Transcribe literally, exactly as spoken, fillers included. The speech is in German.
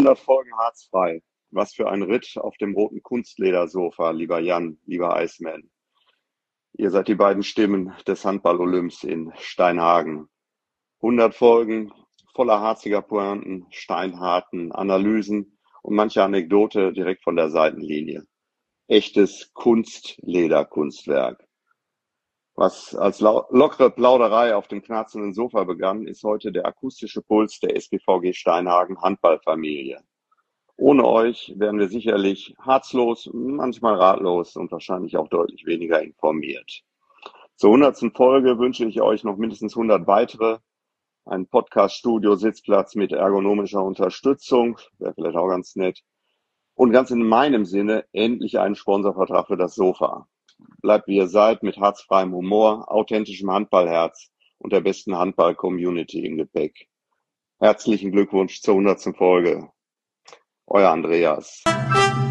hundert Folgen harzfrei. Was für ein Ritt auf dem roten Kunstledersofa, lieber Jan, lieber Iceman. Ihr seid die beiden Stimmen des Handball-Olymps in Steinhagen. hundert Folgen voller harziger Pointen, steinharten Analysen und manche Anekdote direkt von der Seitenlinie. Echtes Kunstlederkunstwerk. Was als lockere Plauderei auf dem knarzenden Sofa begann, ist heute der akustische Puls der S P V G Steinhagen Handballfamilie. Ohne euch wären wir sicherlich herzlos, manchmal ratlos und wahrscheinlich auch deutlich weniger informiert. Zur hundertsten Folge wünsche ich euch noch mindestens hundert weitere. Ein Podcast-Studio-Sitzplatz mit ergonomischer Unterstützung, wäre vielleicht auch ganz nett. Und ganz in meinem Sinne endlich einen Sponsorvertrag für das Sofa. Bleibt wie ihr seid, mit herzfreiem Humor, authentischem Handballherz und der besten Handball-Community im Gepäck. Herzlichen Glückwunsch zur hundertsten Folge. Euer Andreas.